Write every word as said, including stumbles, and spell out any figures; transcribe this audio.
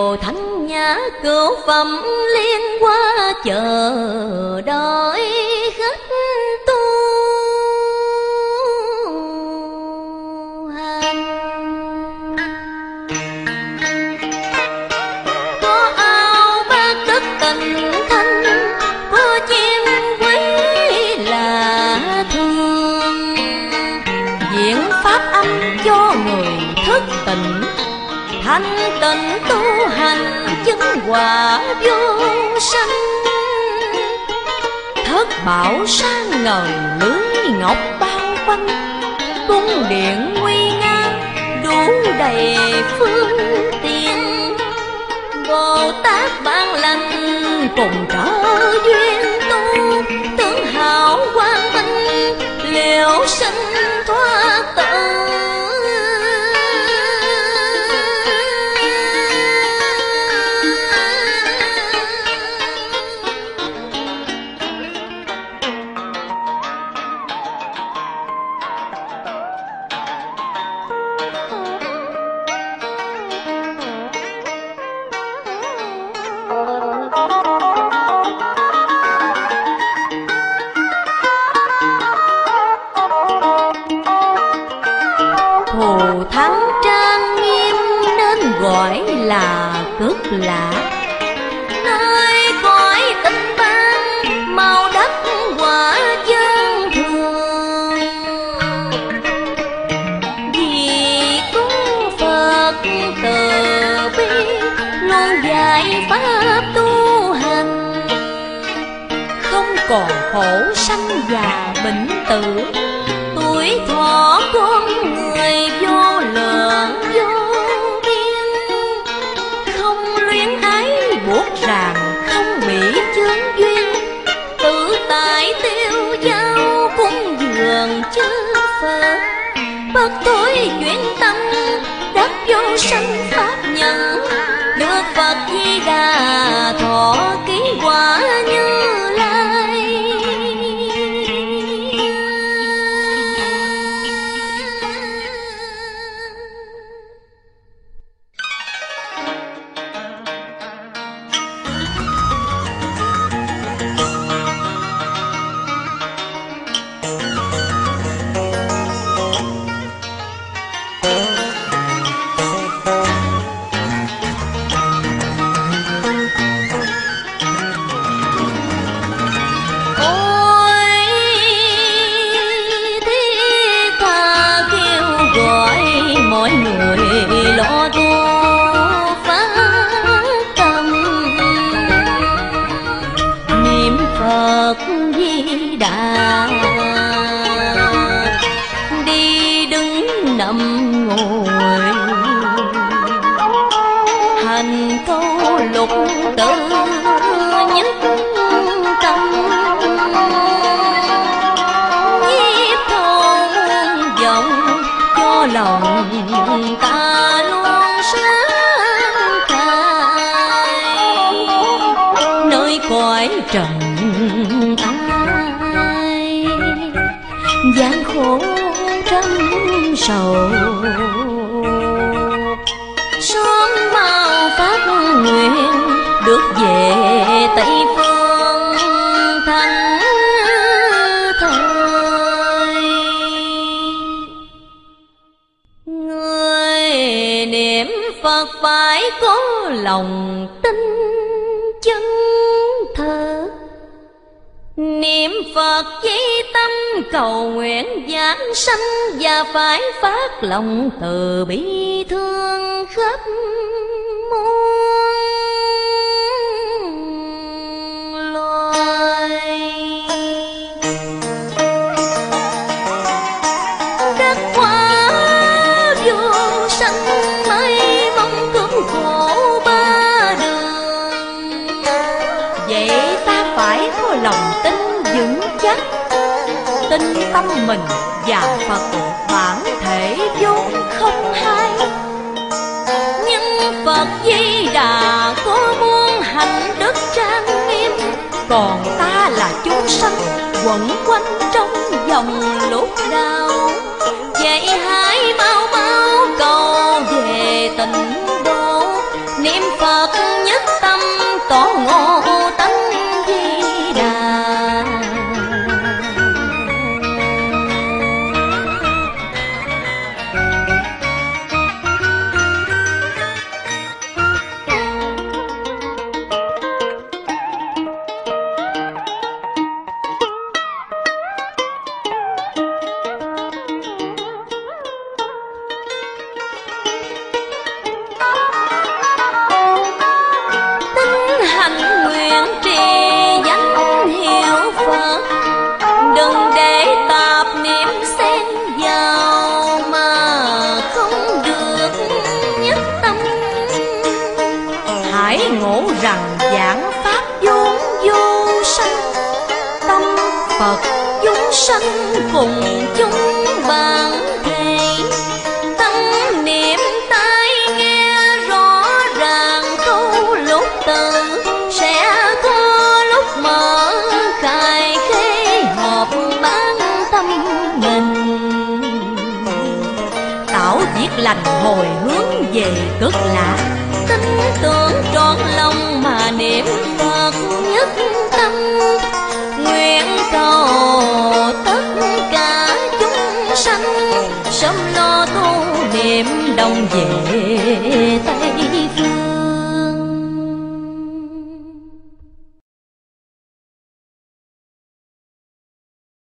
đều thánh nhã cửu phẩm liên qua chờ đợi khách tu hành. Có ao bát đức tình thanh, có chim quý là thương, diễn pháp âm cho người thức tỉnh, thanh tịnh tu hành chứng quả vô sanh. Thất bảo sang ngời lưới ngọc bao quanh, cung điện nguy nga đủ đầy phương tiện. Bồ Tát ban lành cùng trợ duyên tu, tướng hảo quang minh liễu sinh thoát tử. Thù thắng trang nghiêm nên gọi là cực lạ, nơi cõi tinh ban màu đất quả dân thường. Vì cung Phật từ bi luôn dạy pháp tu hành, không còn khổ sanh già bệnh tử. Tuổi thọ con người vô lượng vô biên, không luyến ái buộc ràng, không bị chướng duyên. Tự tại tiêu giao cúng dường chư Phật, bất thối chuyển tâm đắc vô sanh pháp nhận. Được Phật Di Đà thọ ký quả Như Lai. Mọi người lo tu phát tâm, niệm Phật Di Đà, đi đứng nằm ngồi, hành câu lục tự nhất tâm. Nhiếp thâu vọng cho lòng ta luôn sáng khai, nơi cõi trần ai gian khổ trăm sầu. Sớm mau phát nguyện được về Tây Phương thành thời. Người niệm Phật phải có lòng tin chân thật, niệm Phật với tâm cầu nguyện giảng sanh, và phải phát lòng từ bi thương khắp muôn loài. Đất quả vô sanh mới mong cứu khổ ba đường, vậy ta phải có lòng tin vững chắc, tin tâm mình và Phật bản thể vốn không hai. Nhưng Phật Di Đà có muôn hạnh đức trang nghiêm, còn ta là chúng sanh quẩn quanh trong vòng lục đạo. Vậy hãy mau mau cầu về tịnh độ, niệm Phật Ngộ Tánh Di Đà. Đừng để tạp niệm xen vào mà không được nhất tâm. Hãy ngộ rằng giảng pháp vốn vô sanh, tâm Phật chúng sanh cùng chúng bạn thầy. Tâm niệm tai nghe rõ ràng câu lúc từ, sẽ có lúc mở khai khế hợp bán tâm mình. Tạo việc lành hồi hướng về cực lạc, tin tưởng trọn lòng mà niệm Phật nhất tâm. Nguyện cầu tất cả chúng sanh sớm lo tu niệm đồng về Tây